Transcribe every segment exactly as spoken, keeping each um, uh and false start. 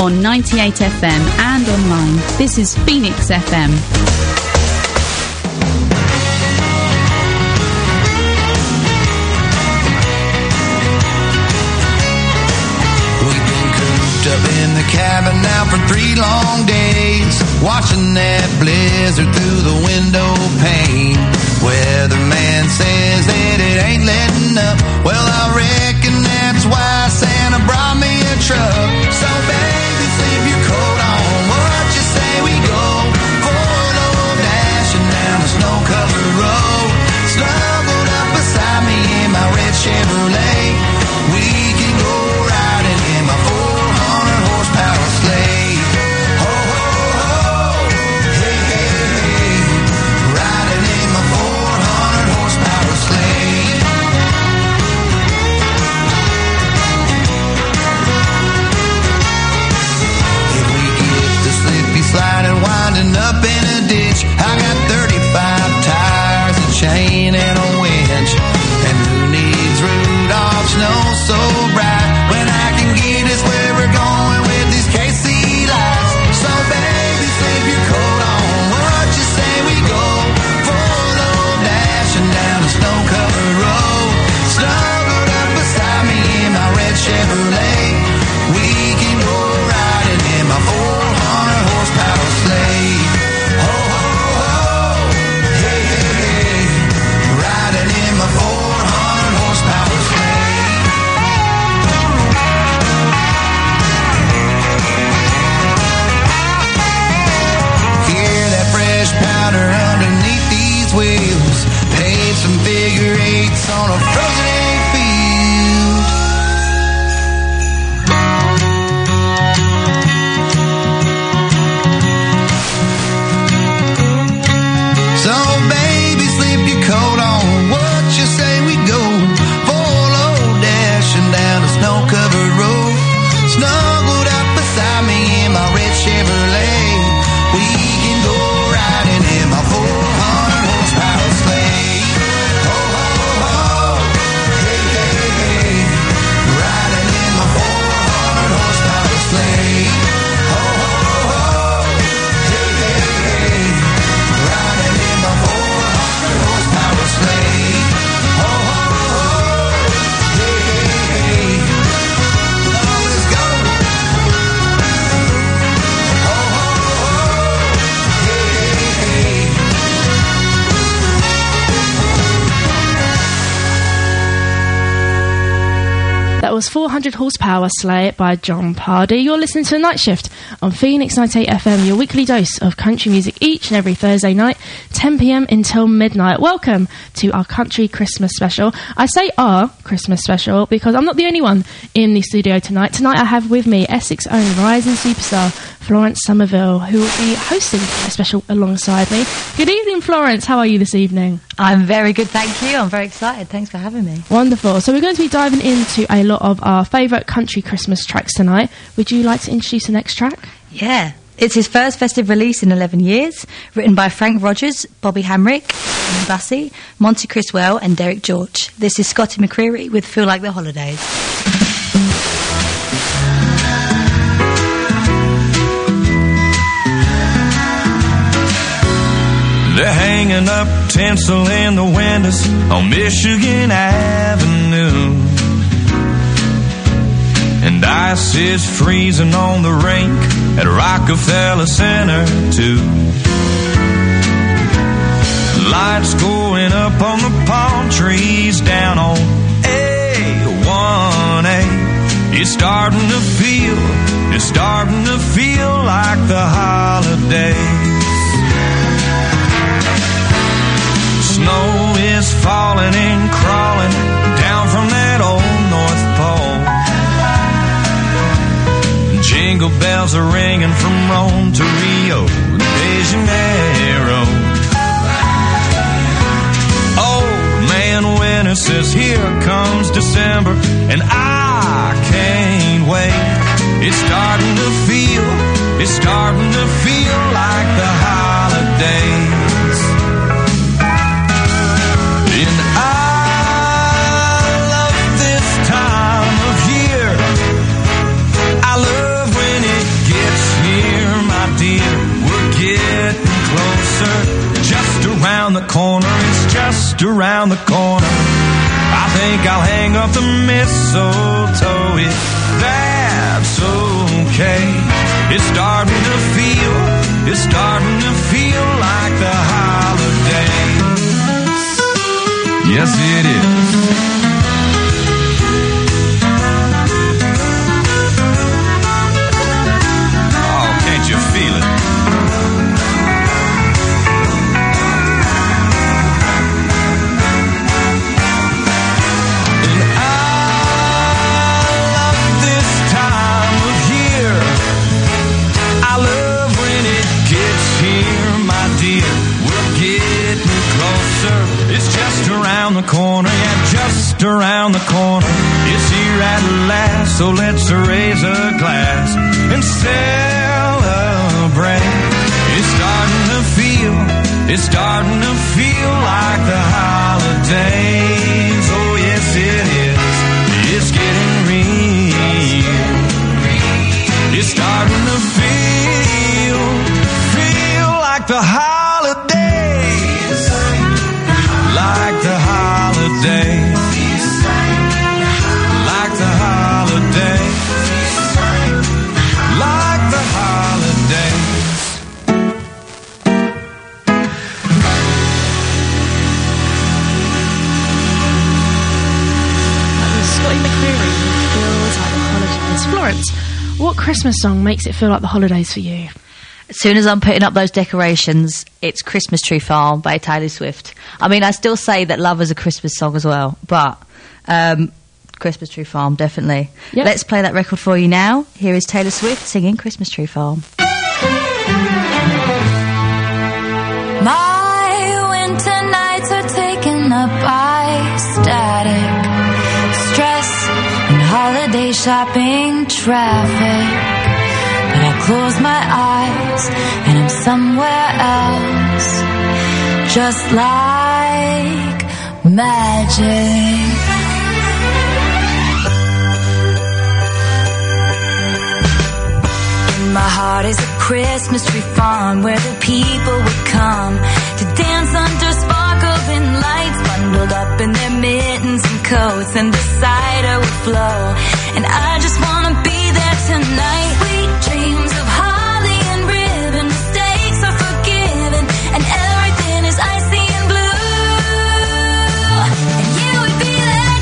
on ninety-eight F M and online. This is Phoenix F M. Up in the cabin now for three long days, watching that blizzard through the window pane. Weatherman says that it ain't letting up. Well, I reckon that's why Santa brought me a truck. So baby, sleep your coat on. What you say we go for a little dashing down the snow-covered road? Snuggled up beside me in my red Chevrolet. We can go riding in my four horsepower sleigh. Ho, ho, ho. Hey, hey, hey. Riding in my four hundred horsepower sleigh. If we get the slippy slide and winding up in a ditch, I got thirty-five tires, a chain, and a winch. And who needs Rudolph's nose so bright when I can get us where we're going with these K C lights? So baby, slip your coat on. What you say we go for a little dashing down the snow-covered road? Snuggled up beside me in my red Chevrolet. We can go riding in my four hundred horsepower sleigh. Ho, ho, ho. Hey, hey, hey. Riding in my four hundred horsepower sleigh. Hear that fresh powder underneath these wheels. Paid some figure eights on a frozen egg field. So baby, slip your coat on. What you say we go for a low dashing down a snow-covered road? Snuggled up beside me in my red Chevrolet. We can go riding in my four hundred horsepower sleigh. Ho, ho, ho. Hey, hey, hey. Riding in my four hundred horsepower sleigh. Ho, ho, ho. Hey, hey, hey. Riding in my four hundred horsepower sleigh. Ho, ho, ho. Hey, hey, hey. Oh, let's go. Ho, ho, ho. Hey, hey, hey. That was four hundred horsepower Sleigh by John Pardy. You're listening to The Night Shift on Phoenix ninety-eight F M, your weekly dose of country music each and every Thursday night, ten p m until midnight. Welcome to our country Christmas special. I say our Christmas special because I'm not the only one in the studio tonight. Tonight I have with me Essex own rising superstar Florence Somerville, who will be hosting a special alongside me. Good evening, Florence. How are you this evening? I'm very good, thank you. I'm very excited. Thanks for having me. Wonderful. So we're going to be diving into a lot of our favourite country Christmas tracks tonight. Would you like to introduce the next track? Yeah. It's his first festive release in eleven years, written by Frank Rogers, Bobby Hamrick, Ian Bussey, Monty Criswell and Derek George. This is Scotty McCreery with Feel Like the Holidays. They're hanging up tinsel in the windows on Michigan Avenue, and ice is freezing on the rink at Rockefeller Center too. Lights going up on the palm trees down on A one A. It's starting to feel, it's starting to feel like the holidays. Snow is falling and crawling down from that old North Pole. Jingle bells are ringing from Rome to Rio de Janeiro. Old man winter says here comes December, and I can't wait. It's starting to feel, it's starting to feel like the holidays. And I love this time of year. I love when it closer. Just around the corner, it's just around the corner. I think I'll hang up the mistletoe if that's okay. It's starting to feel, it's starting to feel like the holidays. Yes, it is. You feel it. And I love this time of year. I love when it gets here, my dear. We're getting closer. It's just around the corner, yeah, just around the corner. It's here at last, so let's raise a glass and celebrate. It's starting to feel, it's starting to feel like the holidays. Oh yes it is, it's getting real. It's starting to feel, feel like the holidays. Like the holidays. Like the holidays. Like the holidays. That was Scotty McCreery, Feels Like the Holidays. Florence, what Christmas song makes it feel like the holidays for you? As soon as I'm putting up those decorations, it's Christmas Tree Farm by Taylor Swift. I mean, I still say that Love is a Christmas song as well, but um, Christmas Tree Farm, definitely. Yep. Let's play that record for you now. Here is Taylor Swift singing Christmas Tree Farm. My winter nights are taken up by static, stress, and holiday shopping traffic. But I close my eyes and I'm somewhere else, just like magic. In my heart is a Christmas tree farm where the people would come to dance under sparkling lights, bundled up in their mittens and coats, and the cider would flow. And I just wanna be there tonight. Sweet dreams of holly and ribbon, mistakes are forgiven, and everything is icy and blue. And you would be there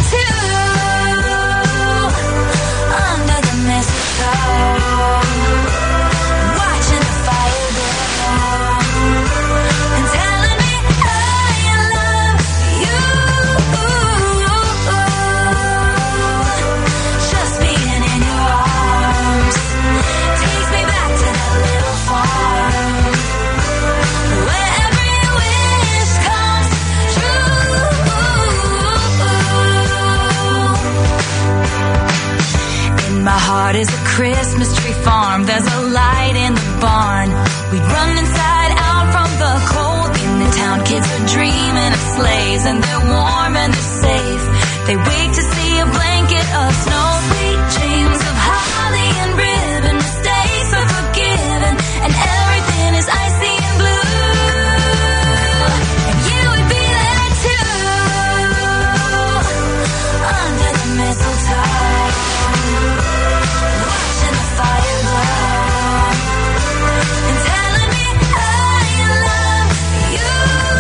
too, under the mistletoe, watching the fire glow, and telling me I love you. Just being in your arms takes me back to that little farm where every wish comes true. In my heart is a Christmas tree farm. There's a light in the barn. We'd run inside out from the cold. In the town, kids are dreaming of sleighs, and they're warm and they're safe. They wait to see a blanket of snow. Sweet dreams of holly and ribbon, mistakes are forgiven, and everything is icy and blue. And you would be there too, under the mistletoe, watching the fire glow, and telling me I love you.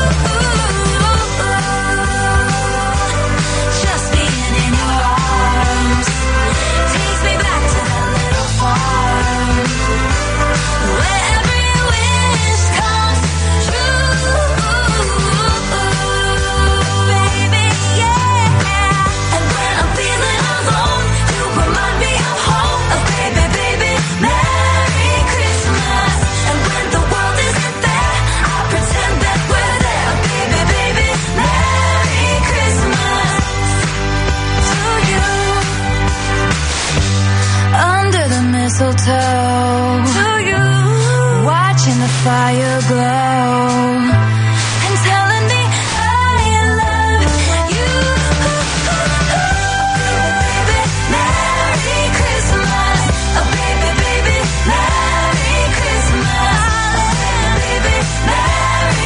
Just being in your arms takes me back to that little farm where every wish comes true, baby, yeah. And when I'm feeling alone, you remind me of home. Oh, baby, baby, Merry Christmas. And when the world isn't there, I pretend that we're there. Baby, baby, Merry Christmas to you. Under the mistletoe, to you, watching the fire glow, and telling me I love you. Baby, Merry Christmas. Oh, baby, baby, Merry Christmas. Baby, Merry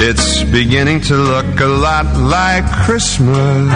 It's beginning to look a lot like Christmas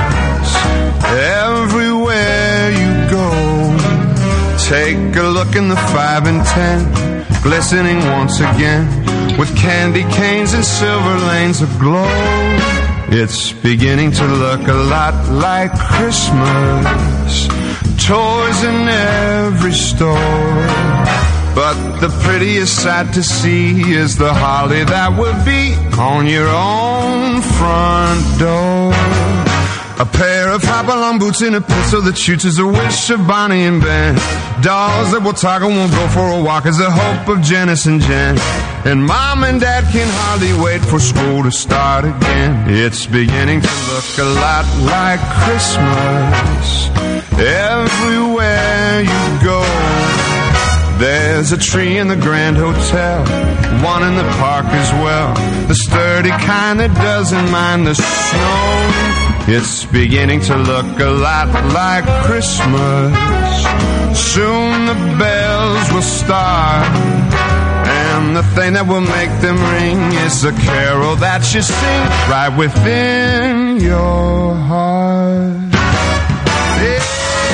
everywhere you go. Take a look in the five and ten, glistening once again with candy canes and silver lanes aglow. It's beginning to look a lot like Christmas, toys in every store. But the prettiest sight to see is the holly that will be on your own front door. A pair of hop-along boots and a pistol that shoots is a wish of Bonnie and Ben. Dolls that will talk and won't go for a walk is the hope of Janice and Jen. And Mom and Dad can hardly wait for school to start again. It's beginning to look a lot like Christmas everywhere you go. There's a tree in the Grand Hotel, one in the park as well, the sturdy kind that doesn't mind the snow. It's beginning to look a lot like Christmas. Soon the bells will start, and the thing that will make them ring is the carol that you sing right within your heart. Yeah.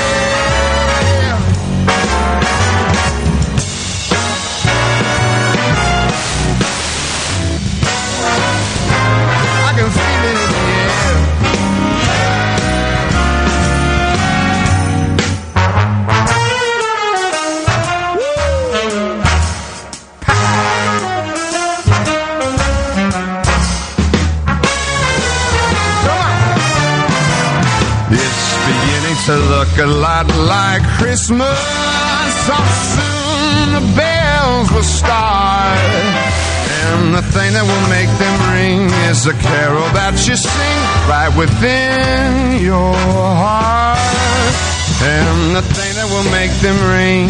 To look a lot like Christmas. So soon the bells will start, and the thing that will make them ring is a carol that you sing right within your heart. And the thing that will make them ring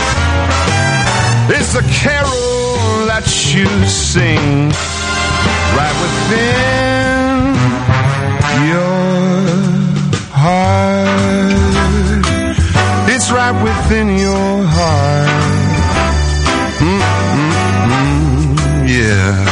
is the carol that you sing right within your heart. It's right within your heart. Mm-mm-mm, yeah.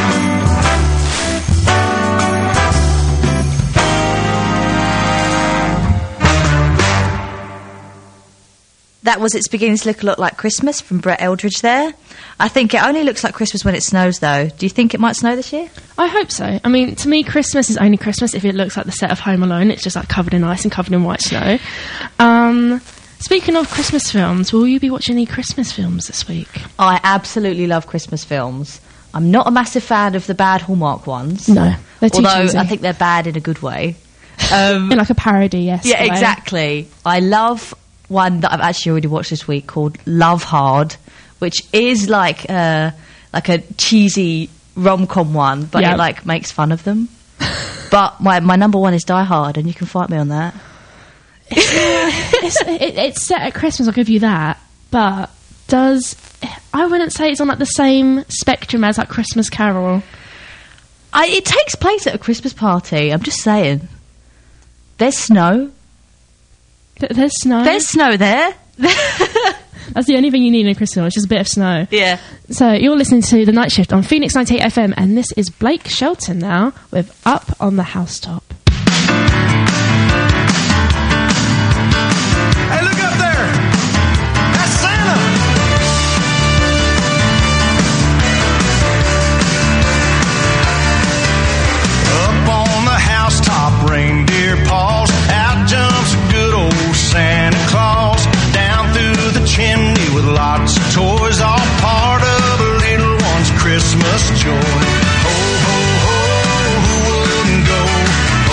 That was It's Beginning to Look a Lot Like Christmas from Brett Eldridge there. I think it only looks like Christmas when it snows, though. Do you think it might snow this year? I hope so. I mean, to me, Christmas is only Christmas if it looks like the set of Home Alone. It's just like covered in ice and covered in white snow. Um, speaking of Christmas films, will you be watching any Christmas films this week? I absolutely love Christmas films. I'm not a massive fan of the bad Hallmark ones. No, they're too although cheesy. I think they're bad in a good way. Um, in like a parody, yes. Yeah, exactly. I love one that I've actually already watched this week called Love Hard, which is like a, like a cheesy rom-com one, but yep. it like makes fun of them. But my, my number one is Die Hard, and you can fight me on that. it's, it, it's set at Christmas, I'll give you that. But does... I wouldn't say it's on like the same spectrum as like Christmas Carol. I, it takes place at a Christmas party, I'm just saying. There's snow. Th- there's snow? There's snow there. That's the only thing you need in a Christmas film, it's just a bit of snow. Yeah. So you're listening to The Night Shift on Phoenix ninety-eight F M, and this is Blake Shelton now with Up on the Housetop. Hey, look up there! That's Santa! Up on the housetop, reindeer paws, out jumps a good old Santa Claus, down through the chimney with lots of toys, all part of a little one's Christmas joy. Ho, ho, ho, who wouldn't go?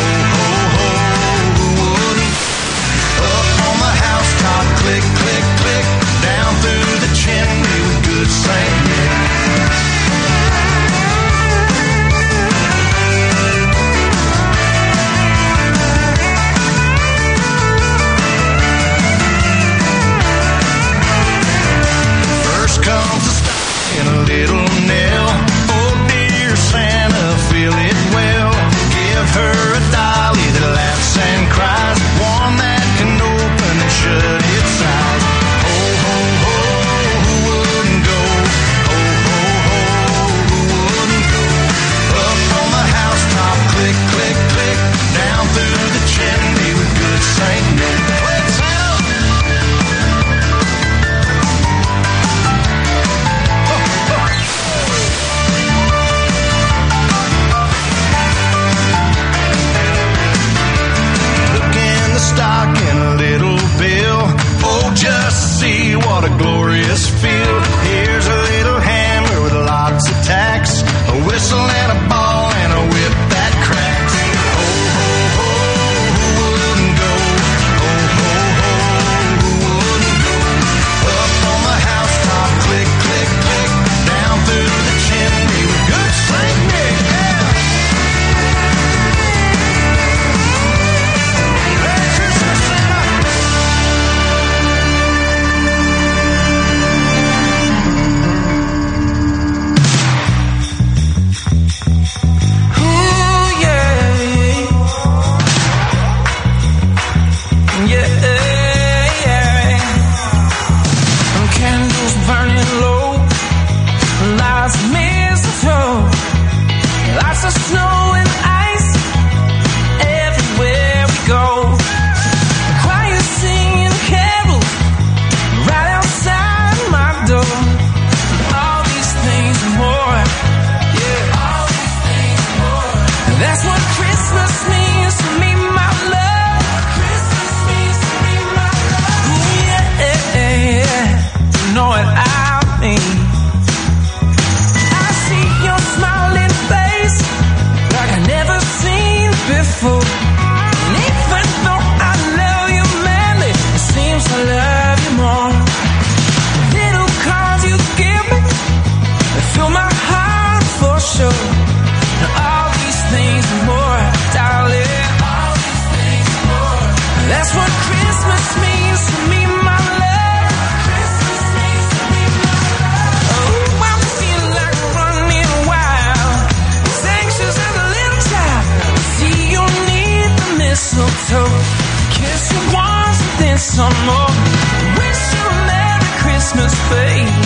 some more. Wish you a Merry Christmas, babe.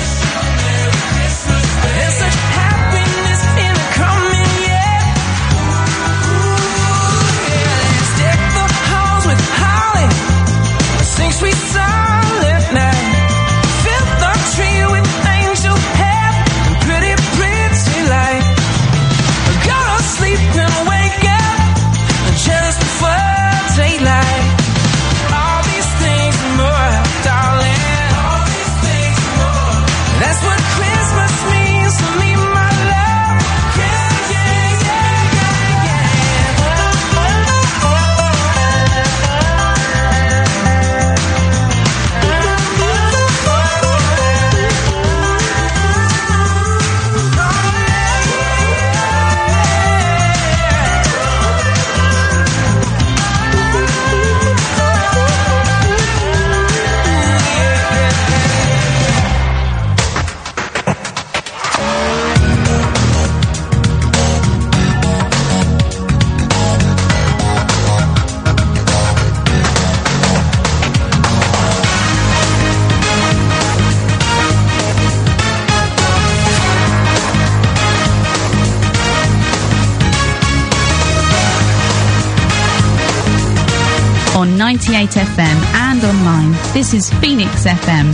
There's such happiness in the coming year. Ooh, yeah, let's deck the halls with holly, sing sweet silent night, fill the tree with angel hair and pretty, pretty light. Go to sleep and wake up just before daylight. All these things and more, darling. All these things and more. That's what Christmas means to me, my love. Yeah, yeah, yeah, On ninety-eight F M and online, this is Phoenix F M.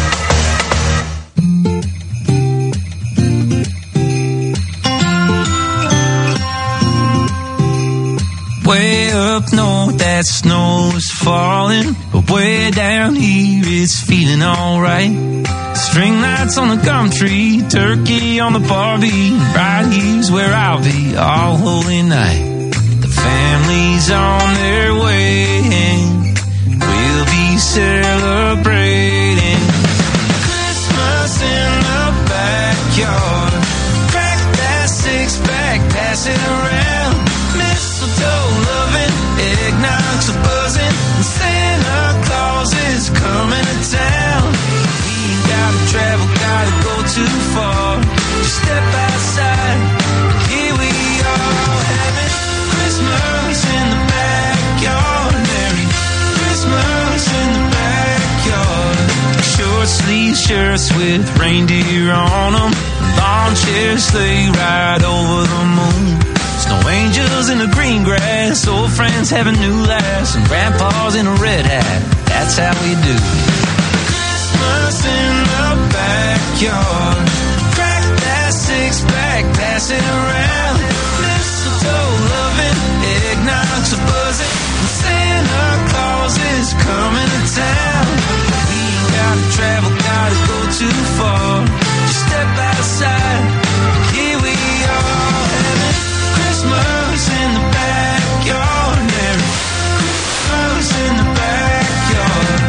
Way up north that snow is falling, but way down here it's feeling alright. String lights on the gum tree, turkey on the barbie, right here's where I'll be all holy night. The family's on their way and we'll be celebrating Christmas in the backyard. Crack that six pack, pass it around. Mistletoe loving, eggnogs are buzzing, and Santa Claus is coming to town. We ain't gotta travel, gotta go too far. Just step outside, here we are having Christmas in the backyard. Merry Christmas in the backyard. Short sleeve shirts with reindeer on them, lawn chairs sleigh ride over the moon. Snow angels in the green grass, old friends having new laughs, and grandpa's in a red hat. That's how we do Christmas in the backyard. Crack that six pack, pass it around. Mistletoe loving, eggnogs are buzzing, and Santa Claus is coming to town. We ain't gotta travel, gotta go too far. Just step outside, here we are having Christmas in the backyard. Merry Christmas in the backyard.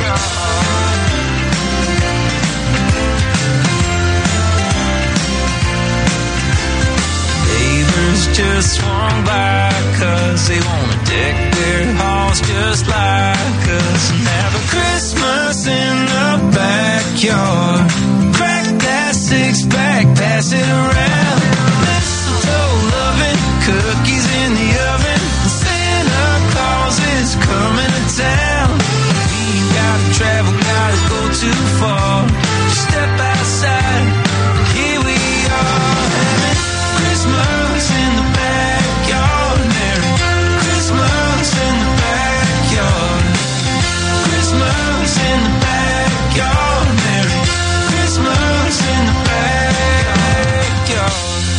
Neighbors just swung by cause they wanna deck their halls just like us and have a Christmas in the backyard. Crack that six pack, pass it around. Mistletoe loving, cookies in the oven, Santa Claus is coming to town. We ain't gotta travel, gotta go too far. Just step outside, here we are having Christmas in the backyard. Merry Christmas in the backyard. Christmas in the backyard. Merry Christmas in the backyard.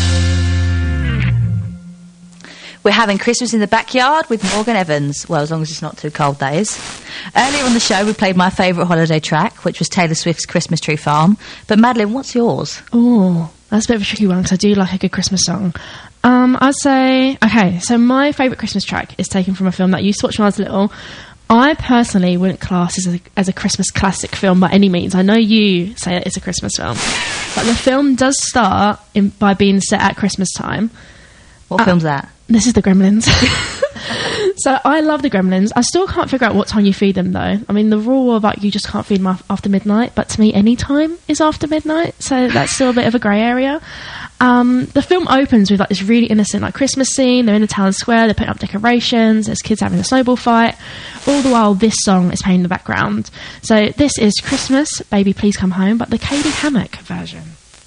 We're having Christmas in the backyard with Morgan Evans. Well, as long as it's not too cold, that is. Earlier on the show, we played my favourite holiday track, which was Taylor Swift's Christmas Tree Farm. But Madeline, what's yours? Oh, that's a bit of a tricky one because I do like a good Christmas song. Um, I'd say, okay, so my favourite Christmas track is taken from a film that I used to watch when I was little. I personally wouldn't class as a, as a Christmas classic film by any means. I know you say it's a Christmas film, but the film does start in, by being set at Christmas time. What uh, film's that? This is The Gremlins. So I love The Gremlins. I still can't figure out what time you feed them, though. I mean, the rule about you just can't feed them after midnight, but to me, any time is after midnight, so that's still a bit of a grey area. Um, the film opens with like this really innocent like Christmas scene. They're in the town square, they're putting up decorations, there's kids having a snowball fight. All the while this song is playing in the background. So this is Christmas, Baby Please Come Home, but the Katie Hammock version.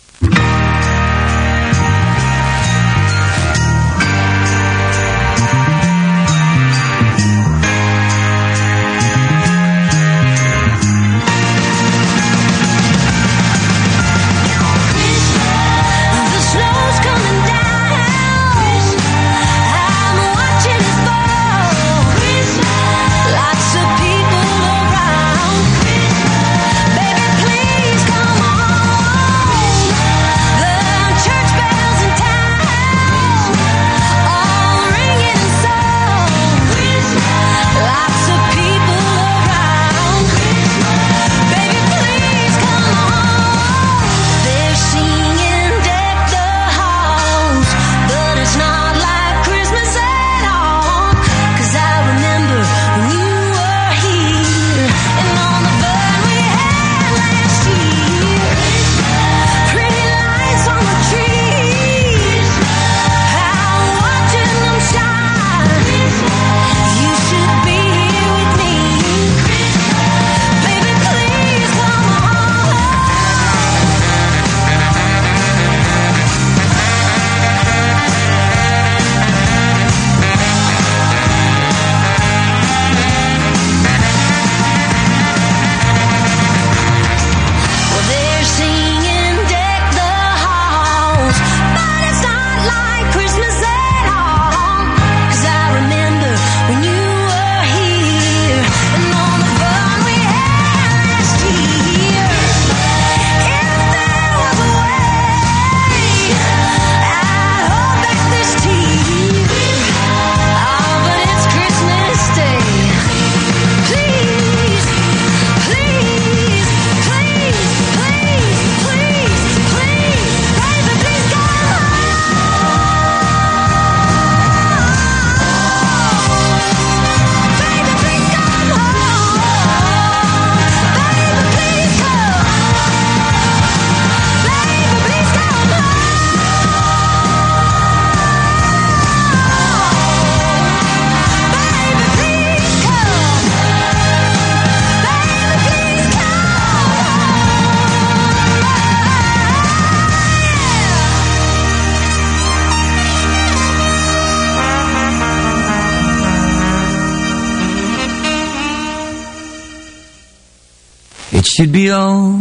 It should be all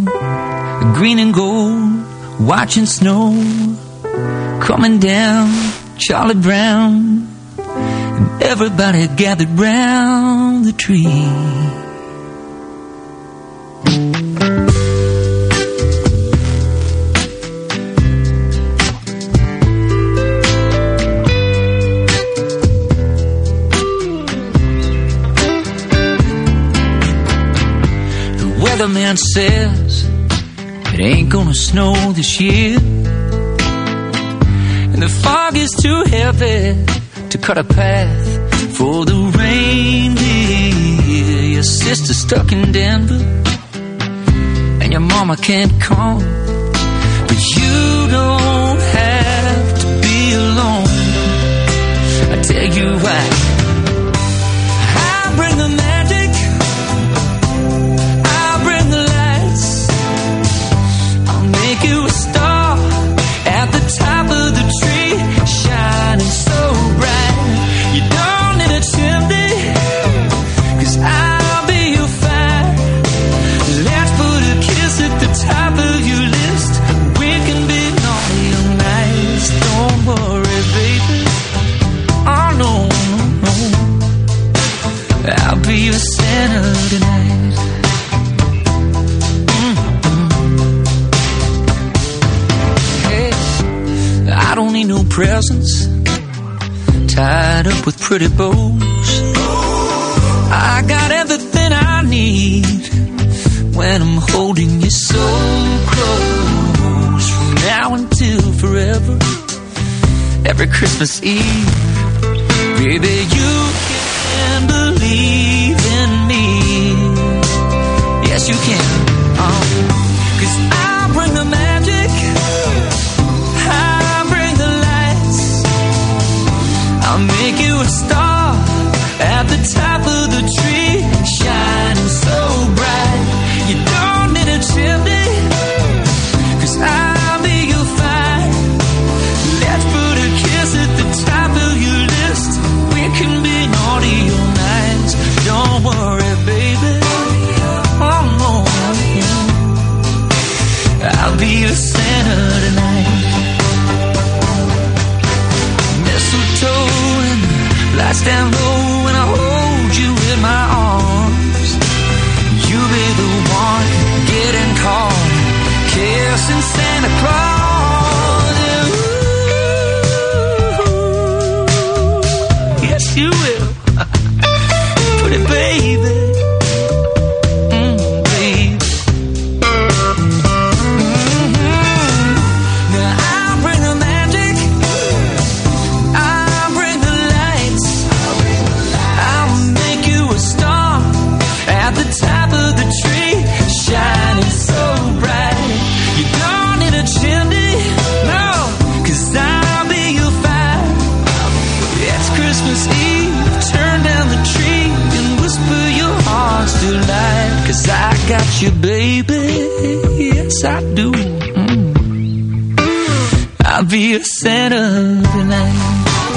green and gold, watching snow coming down Charlie Brown, and everybody gathered round the tree. The man says it ain't gonna snow this year, and the fog is too heavy to cut a path for the reindeer. Your sister's stuck in Denver, and your mama can't come, but you don't have to be alone. I tell you why. I bring the magic, you a star at the top of the tree, shining so bright. You don't need a chimney, 'cause I'll be your fire. Let's put a kiss at the top of your list. We can be naughty or nice. Don't worry, baby. Oh no, no, no. I'll be your Santa tonight. I don't need no presents tied up with pretty bows. I got everything I need when I'm holding you so close. From now until forever, every Christmas Eve, baby, you can believe in me. Yes, you can. Um, 'cause I bring the magic. I got you, baby. Yes, I do. Mm. I'll be your Santa tonight.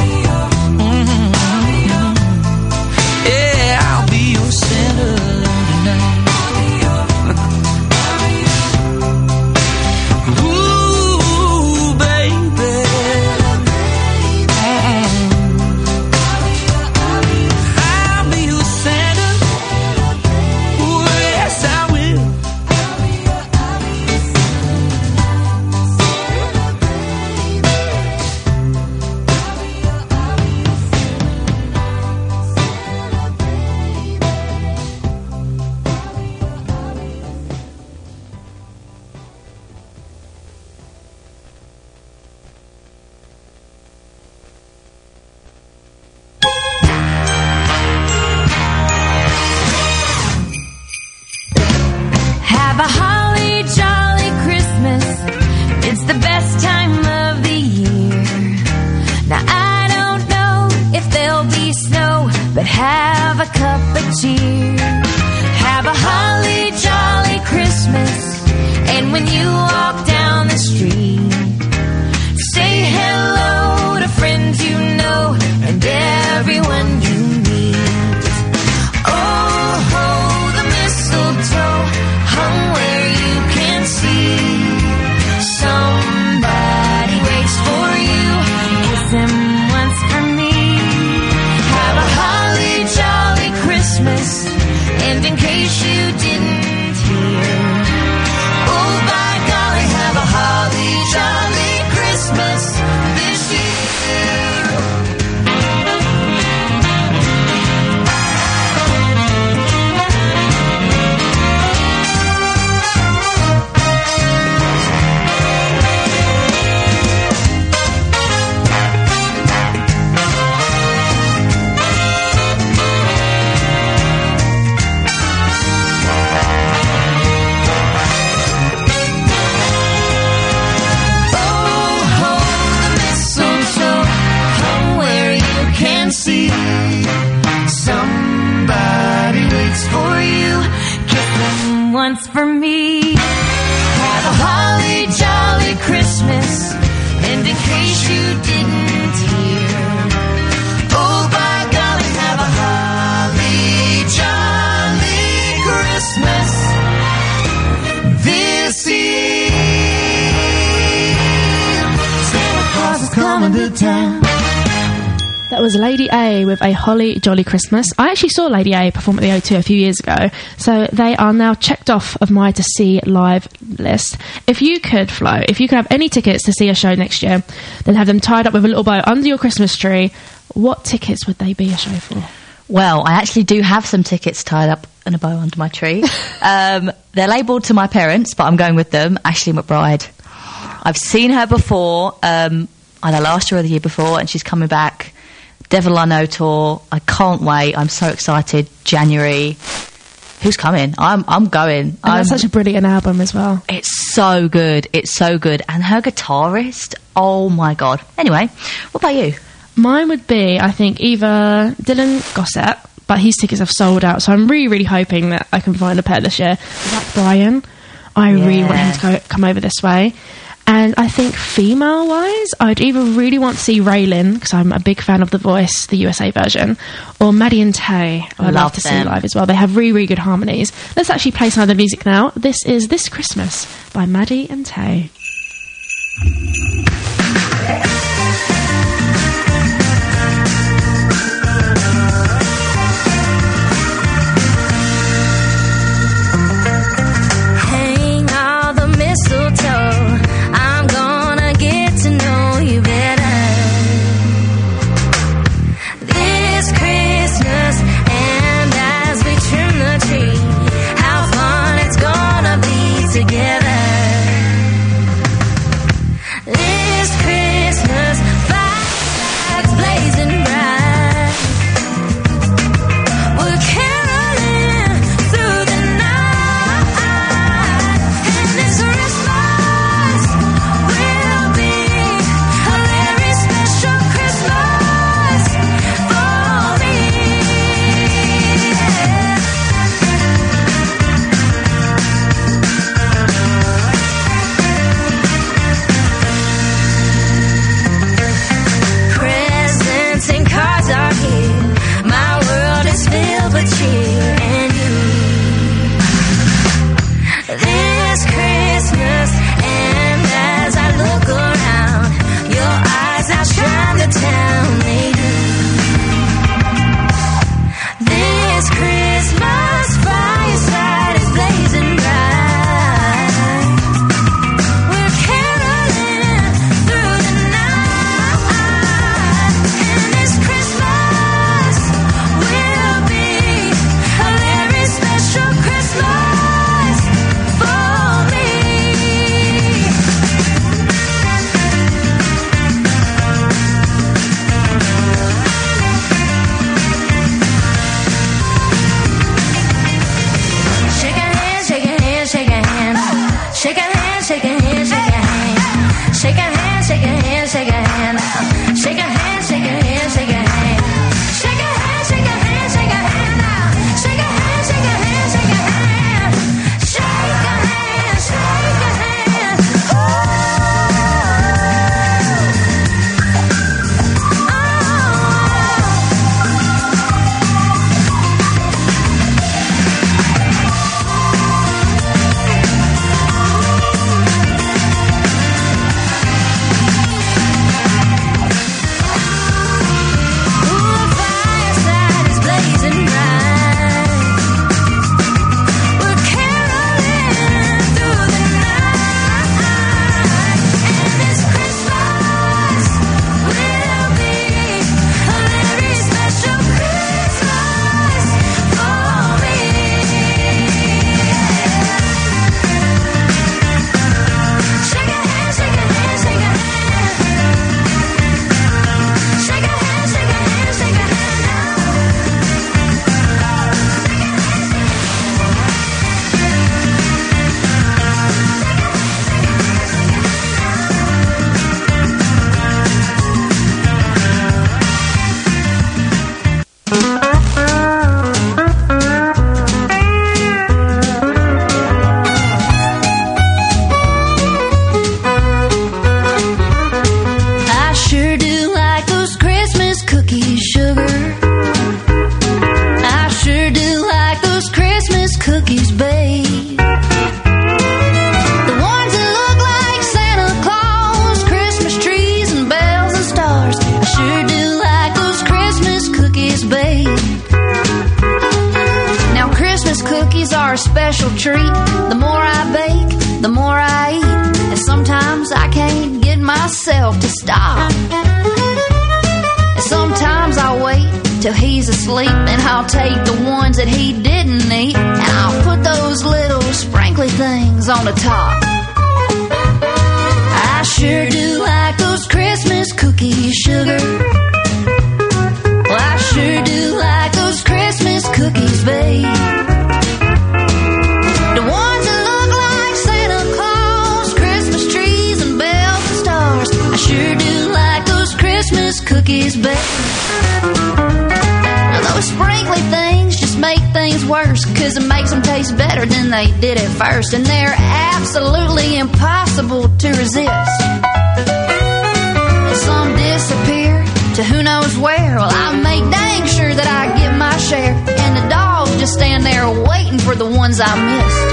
That was Lady A with A Holly Jolly Christmas. I actually saw Lady A perform at the O two a few years ago, so they are now checked off of my to see live list. If you could, Flo, if you could have any tickets to see a show next year, then have them tied up with a little bow under your Christmas tree, what tickets would they be a show for? Well, I actually do have some tickets tied up in a bow under my tree. um, they're labelled to my parents, but I'm going with them. Ashley McBride. I've seen her before, um, either last year or the year before, and she's coming back. Devil I Know tour. I can't wait. I'm so excited. January. Who's coming? I'm I'm going. And that's such a brilliant album as well. It's so good. It's so good. And her guitarist, oh my God. Anyway, what about you? Mine would be, I think, either Dylan Gossett, but his tickets have sold out, so I'm really, really hoping that I can find a pair this year. Zach Bryan, I yeah. really want him to go, come over this way. And I think female-wise, I'd either really want to see Raylin, because I'm a big fan of The Voice, the U S A version, or Maddie and Tay, I'd love, love to them. see live as well. They have really, really good harmonies. Let's actually play some of the music now. This is This Christmas by Maddie and Tay. Together. are a special treat. The more I bake, the more I eat, and sometimes I can't get myself to stop. And sometimes I wait till he's asleep, and I'll take the ones that he didn't eat, and I'll put those little sprinkly things on the top. I sure do like those Christmas cookies, sugar. Well, I sure do like those Christmas cookies, babe. The ones that look like Santa Claus, Christmas trees and bells and stars. I sure do like those Christmas cookies, babe. Now those sprinkly things just make things worse, 'cause it makes them taste better than they did at first, and they're absolutely impossible to resist. And some disappear to who knows where. Well, I make dang sure that I get my share, and the dogs just stand there waiting for the ones I missed.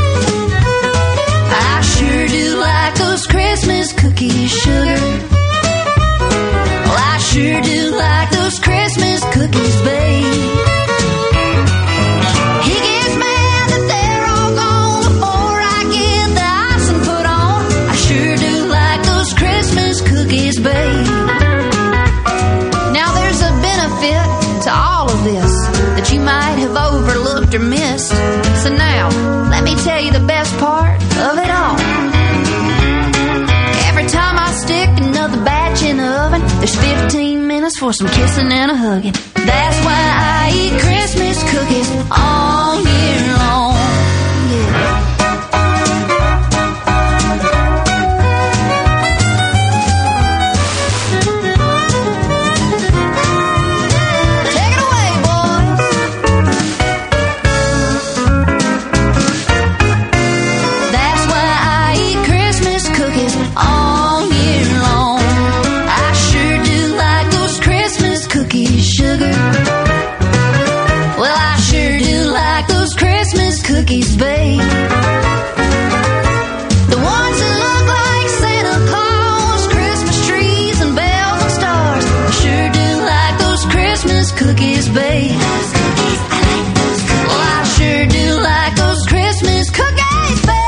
I sure do like those Christmas cookies, sugar. Well, I sure do like those Christmas cookies, babe. He gets mad that they're all gone before I get the icing put on. I sure do like those Christmas cookies, babe. Now there's a benefit to all of this that you might have overlooked or missed. So now, let me tell you the best part of it all. Every time I stick another batch in the oven, there's fifteen minutes for some kissing and a hugging. That's why I eat Christmas cookies all year long. Yeah. Cookies, babe. The ones that look like Santa Claus, Christmas trees and bells and stars. I sure do like those Christmas cookies, babe. Those cookies, I like those cookies. Well, I sure do like those Christmas cookies, babe.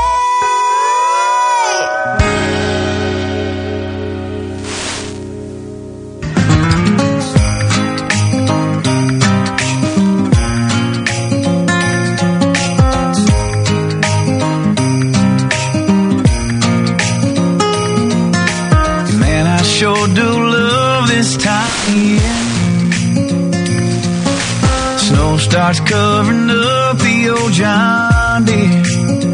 Sure do love this time of year. Snow starts covering up the old John Deere.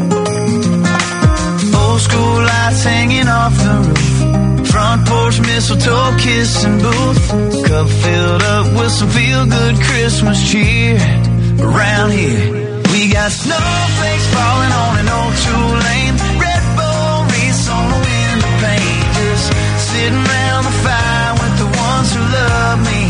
Old school lights hanging off the roof. Front porch mistletoe kissing booth. Cup filled up with some feel-good Christmas cheer. Around here, we got snowflakes falling on an old two-lane. Red Bull wreaths on the window pane. Just sitting around the fire with the ones who love me.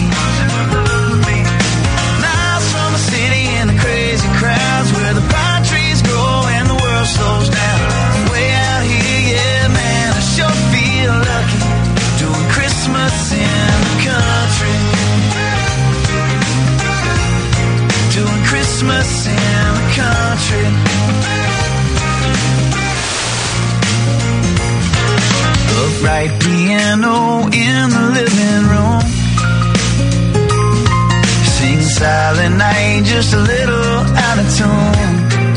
Miles from the city and the crazy crowds, where the pine trees grow and the world slows down. Way out here, yeah, man, I sure feel lucky, doing Christmas in the country. Doing Christmas in the country. Upright piano in the living room. Sing Silent Night just a little out of tune.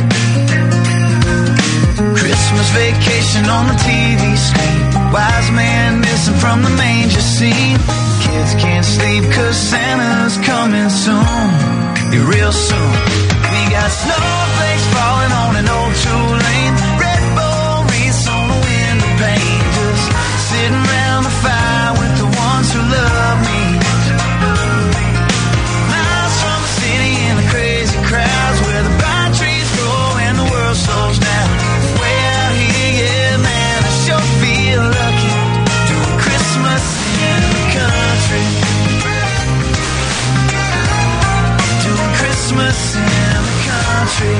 Christmas Vacation on the T V screen. Wise man missing from the manger scene. Kids can't sleep 'cause Santa's coming soon. Yeah, real soon. We got snowflakes falling on an old two-lane. Red Bull wreaths on the window pane. Just sitting around the fire with the ones who love me. Miles from the city and the crazy crowds, where the pine trees grow and the world slows down. Way out here, yeah, man, I sure feel lucky, doing Christmas in the country. Doing Christmas in the country.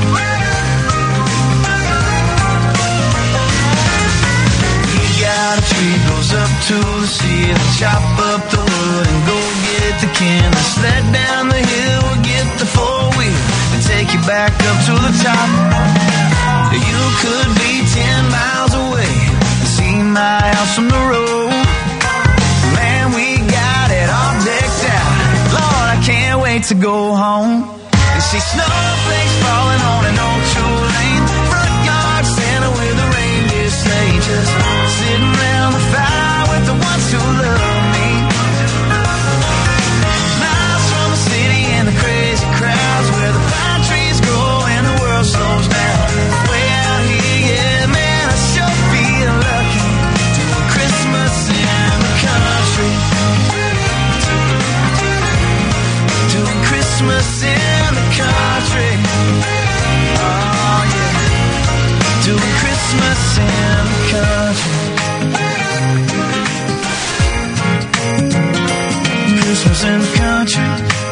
Got a tree, goes up to the ceiling, chop up the wood and go get the kindling. Sled down the hill, we'll get the four-wheel and take you back up to the top. You could be ten miles away and see my house from the road. Man, we got it all decked out. Lord, I can't wait to go home and see snowflakes falling on an old two-lane front yard Santa with a reindeer sleigh, just sitting around the fire with the ones who love me. Miles from the city and the crazy crowds where the pine trees grow and the world slows down. Way out here, yeah, man, I sure feel lucky. Doing Christmas in the country. Doing Christmas in the country. Oh, yeah. Doing Christmas in the country. Christmas in the country.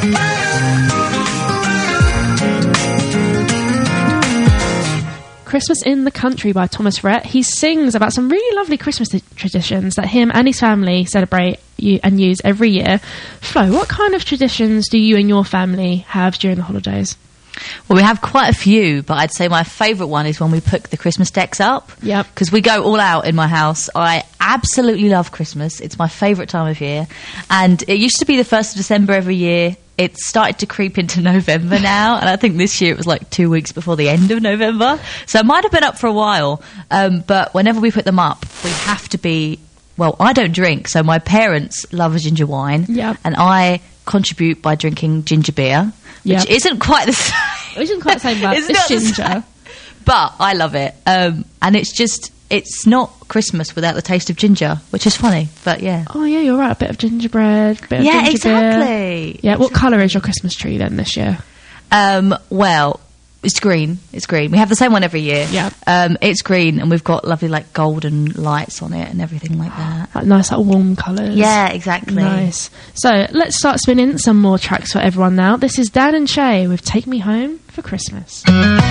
Christmas in the Country by Thomas Rhett. He sings about some really lovely Christmas t- traditions that him and his family celebrate you and use every year. Flo, what kind of traditions do you and your family have during the holidays? Well, we have quite a few, but I'd say my favourite one is when we put the Christmas decks up. Yep. Because we go all out in my house. I absolutely love Christmas. It's my favourite time of year. And it used to be the first of December every year. It's started to creep into November now, and I think this year it was like two weeks before the end of November. So it might have been up for a while. Um, but whenever we put them up, we have to be... Well, I don't drink, so my parents love a ginger wine. Yep. And I contribute by drinking ginger beer, which Yep. isn't quite the same. It isn't quite the same, but It's it's, not the ginger. same. But I love it. Um, and it's just, it's not Christmas without the taste of ginger, which is funny, but yeah. Oh, yeah, you're right. A bit of gingerbread, bit of Yeah, ginger beer. exactly. Yeah, what colour is your Christmas tree then this year? Um, well, it's green. It's green. We have the same one every year. Yeah. Um, it's green, and we've got lovely, like, golden lights on it and everything like that. Like nice, like warm colours. Yeah, exactly. Nice. So let's start spinning some more tracks for everyone now. This is Dan and Shay with Take Me Home for Christmas.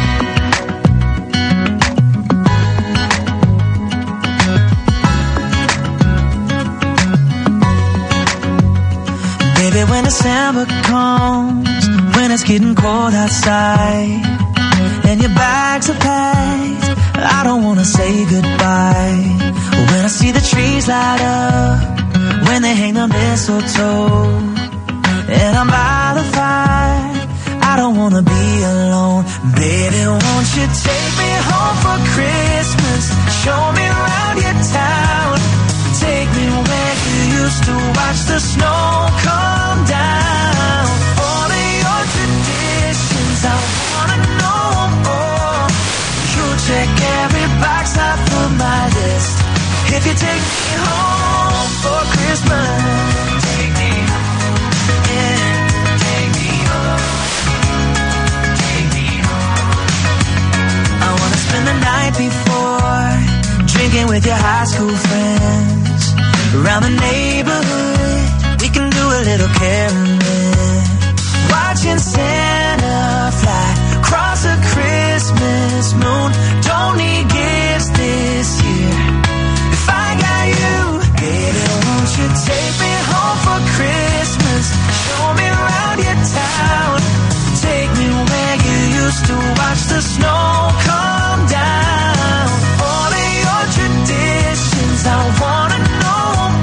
Baby, when December comes, when it's getting cold outside, and your bags are packed, I don't wanna say goodbye. When I see the trees light up, when they hang the mistletoe, and I'm by the fire, I don't wanna be alone. Baby, won't you take me home for Christmas? Show me around your town. Take me where you used to watch the snow come down. All of your traditions, I wanna know more. You check every box off of my list. If you take me home for Christmas, take me home, yeah, take me home, take me home. I wanna spend the night before, drinking with your high school friends. Around the neighborhood, we can do a little caroling. Watching Santa fly across a Christmas moon. Don't need gifts this year. If I got you, baby, won't you take me home for Christmas? Show me around your town. Take me where you used to watch the snow come down. All of your traditions, I wanna know.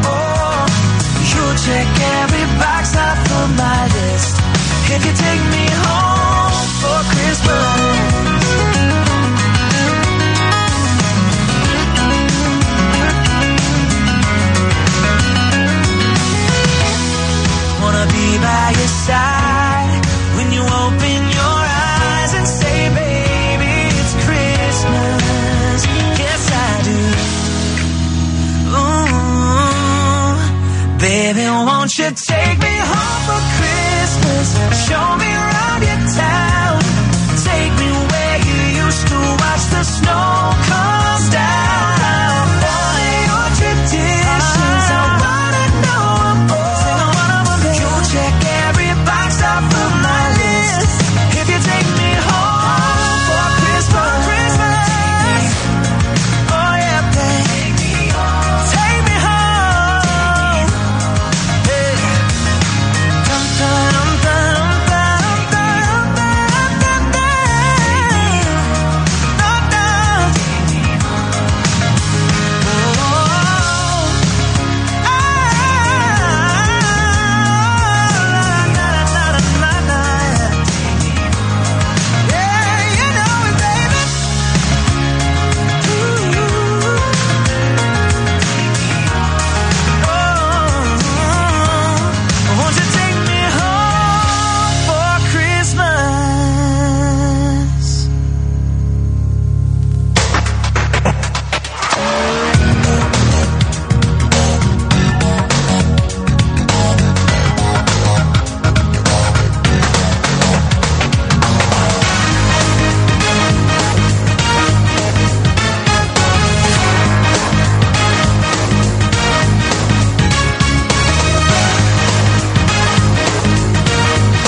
Check every box off of my list. If you take me home for Christmas, wanna be by your side when you open your eyes and say, baby, it's Christmas. Yes, I do. Ooh. Baby, won't you take me home for Christmas? Show me around your town. Take me where you used to watch the snow come down. All of your traditions, I wanna know more. You check every box off of my list. If you take me home for Christmas, Christmas. Oh yeah, babe. Take me home. Take me home. Hey. Dum, dum, dum, dum, dum.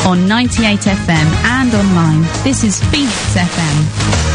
on ninety-eight F M and online. This is Phoenix F M.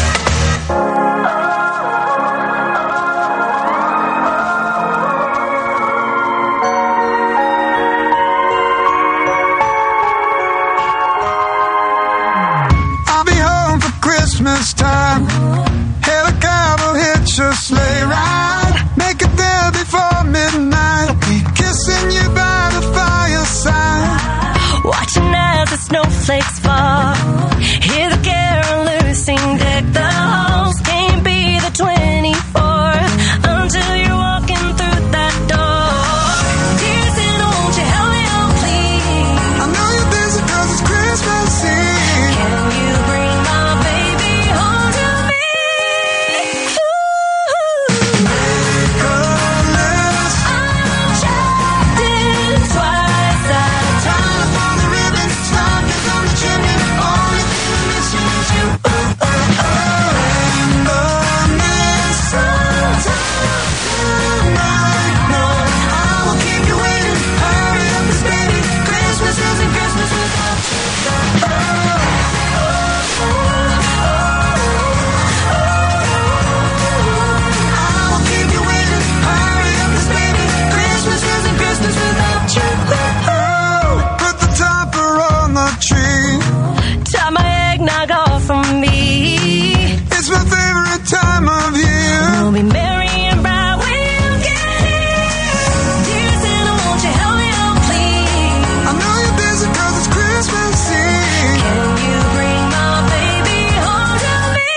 Christmas time, helicopter hitch a sleigh ride, make it there before midnight, kissing you by the fireside, watching as the snowflakes fall, hear the carolers sing, deck the halls, can't be the twenty-fourth until you're walking through that door. Dear Santa, won't you help me out, please? I know you're busy 'cause it's Christmas Eve. Can you bring my baby home to me? Ooh. Nicholas, I'm checked in twice. I tie up all the ribbons, stockings on the chimney, only thing I'm missing is you. Oh, oh, oh. Rainbow mistletoe tonight, no, I will keep you waiting. Hurry up, 'cause baby, Christmas isn't Christmas without you. Oh, oh, oh, I will keep you waiting. Hurry up, 'cause baby, Christmas isn't Christmas without you. Oh, put the topper on the tree. Top my eggnog off for me. It's my favorite time of year. We'll be merry and bright when you get here. Dear Santa, won't you help me out, please? I know you're busy 'cause it's Christmas Eve. Can you bring my baby home to me?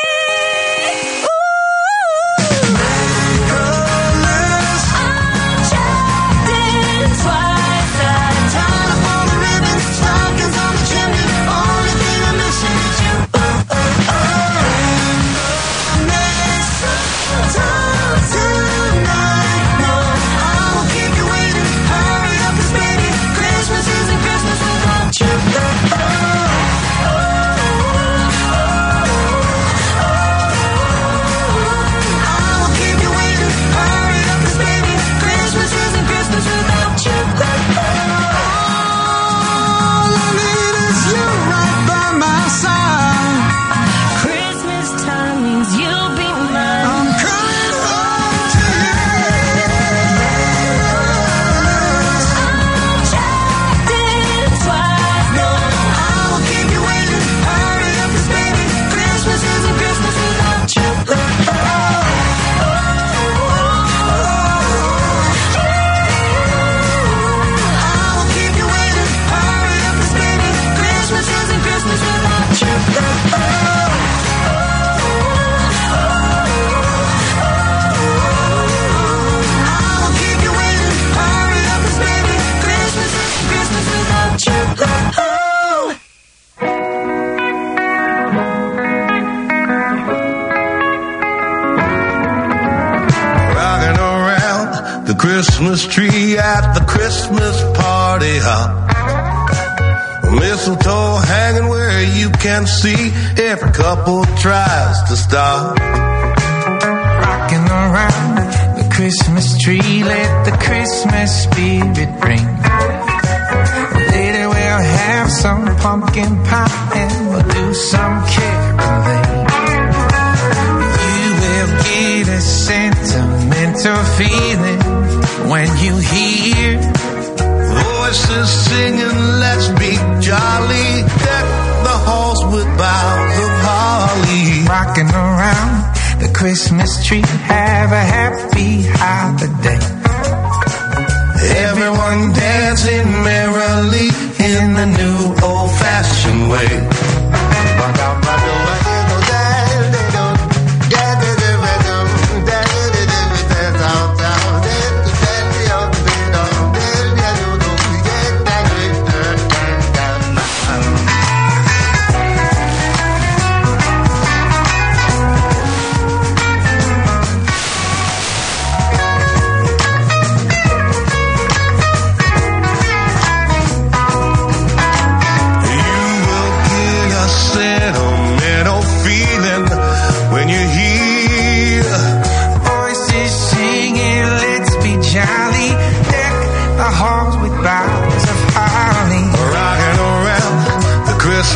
Ooh. Nicholas, I'm checked in twice. I tie up all the ribbons, stockings on the chimney, only thing I'm missing is you. Oh, oh, oh. Mistletoe tonight, no, I will keep you waiting. Hurry up, 'cause baby, Christmas isn't Christmas without you. Oh, oh, oh, I will keep you waiting. Hurry up, 'cause baby, Christmas isn't Christmas without you. All I need is you right by my side. Christmas time means you'll be mine. I'm coming home to you. I'm checked in twice. No, I will keep you waiting. Hurry up, 'cause baby, Christmas isn't Christmas without you. I will keep you waiting. Hurry up, 'cause baby, Christmas isn't Christmas without you. I will keep you waiting. Hurry up, 'cause baby, Christmas isn't Christmas without you. Rocking around the Christmas tree at the Christmas party hop. Mistletoe hanging where you can see every couple tries to stop. Rocking around the Christmas tree, let the Christmas spirit ring. Later we'll have some pumpkin pie and we'll do some caroling. You will get a sentimental feeling when you hear Voices singing, let's be jolly. Deck the halls with boughs of holly. rocking around the Christmas tree. Have a happy holiday. Everyone dancing merrily in the new old-fashioned way.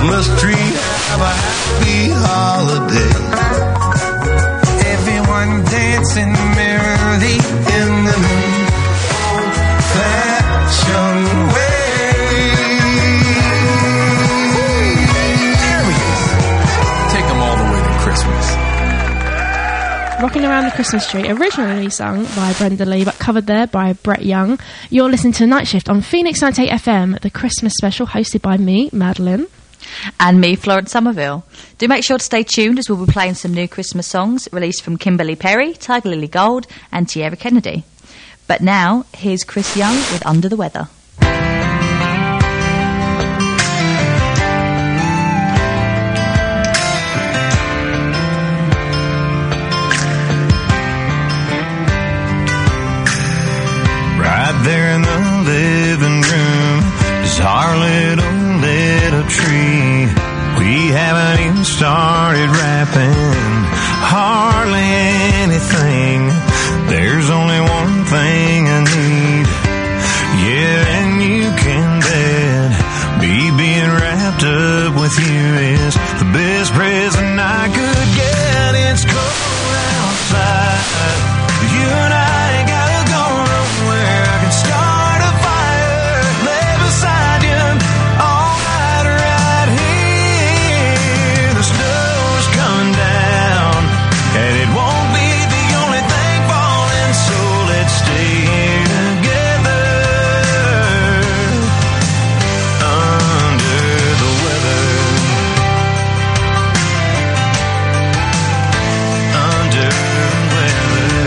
Christmas tree, have a happy holiday. Everyone dancing merrily in the moon, old-fashioned way. There we go. Take them all the way to Christmas. Rocking Around the Christmas Tree, originally sung by Brenda Lee, but covered there by Brett Young. You're listening to Night Shift on Phoenix ninety-eight F M, the Christmas special hosted by me, Madeline. And me, Florence Somerville. Do make sure to stay tuned as we'll be playing some new Christmas songs released from Kimberly Perry, Tiger Lily Gold and Tierra Kennedy. But now, here's Chris Young with Under the Weather. There in the living room is our little lit up tree. We haven't even started wrapping hardly anything. There's only one thing I need. Yeah, and you can bet me being wrapped up with you is the best present I could get. It's cold outside. You and I ain't gotta go nowhere. I can start a fire, lay beside you all night right here. The snow's coming down, and it won't be the only thing falling, so let's stay here together under the weather. Under the weather.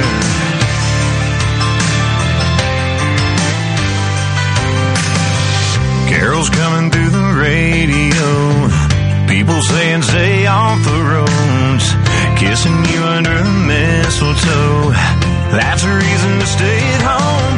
Carols coming through the radio, people saying stay off the roads, kissing you under the mistletoe. That's a reason to stay at home.